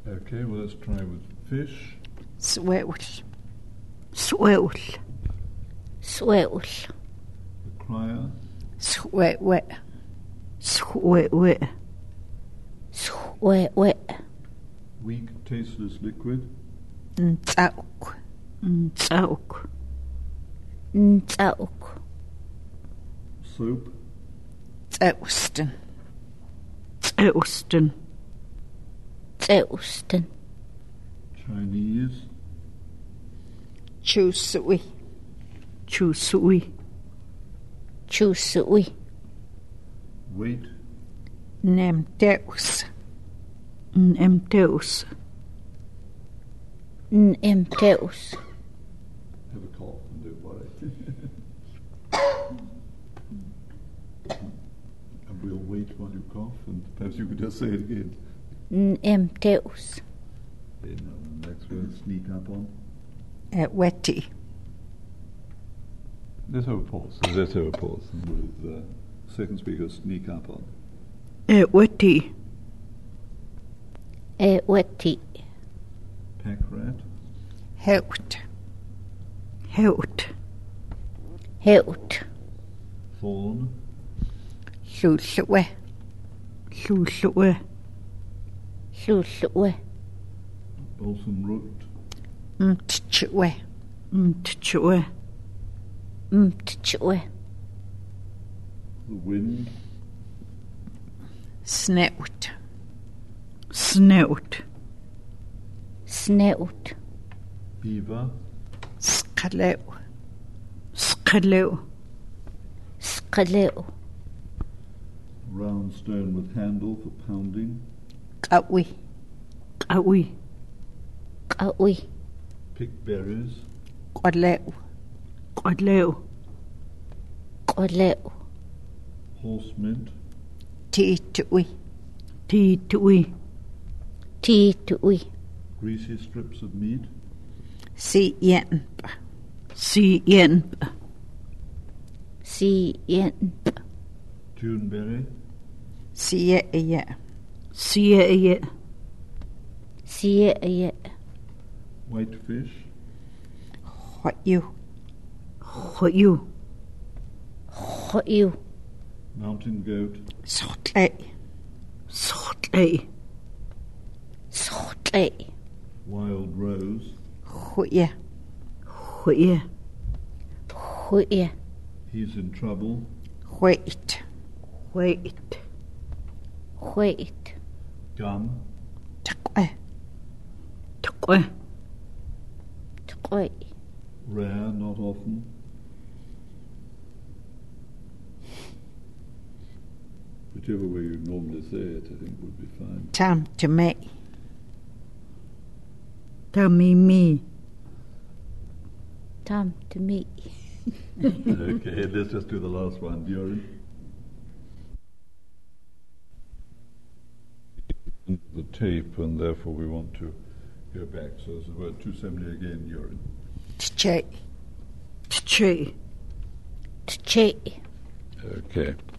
Okay, well, let's try with fish. Swewl. Swewl. Swewl. The crier. Swewe. Swewe. Swewe. Weak, tasteless liquid. Ntauk. Ntauk. Ntauk. Soap. Tseuston. Tseuston. Tseuston. Chinese. Chusui. Chusui. Chusui. Weight. Nemteus. Nemteus. Nemteus. Have a cough and don't worry. And we'll wait while you cough, and perhaps you could just say it again. Nemteus. Okay, now the next word, sneak up on. Wetty. Let's have a pause. Let's have a pause. And with second speaker, sneak up on. Wetty. Wetty. Pack rat. Helt. Helt. Helt. Thorn. Lulwe. Lulwe. Lulwe. Balsam root. Mtchwe. Mtchwe. Mtchwe. The wind. Snout. Snout. Snout. Beaver. Skaleu. Skaleu. Skaleu. Round stone with handle for pounding. Kawi. Kawi. Kawi. Pick berries. Kodleu. Kodleu. Kodleu. Horse mint. Titui. Titui. Titui. Greasy strips of meat. Sienp. Sienp. Sienp. Juneberry. Sieye. Sieye. Sieye. Whitefish. Hoyu. Hoyu. Hoyu. Mountain goat. Sotley. Sotley. Sotley. Wild rose. Hoye. Hoye. Hoye. He's in trouble. Wait. Wait. Wait. Gum. Takwe. Takwe. Takwe. Rare, not often. Whichever way you normally say it, I think would be fine. Time to me. Tell me. Time to me. Okay, let's just do the last one. Urine. The tape, and therefore we want to go back. So there's the word to assembly again, urine. Tche. Tche. Tche. Okay.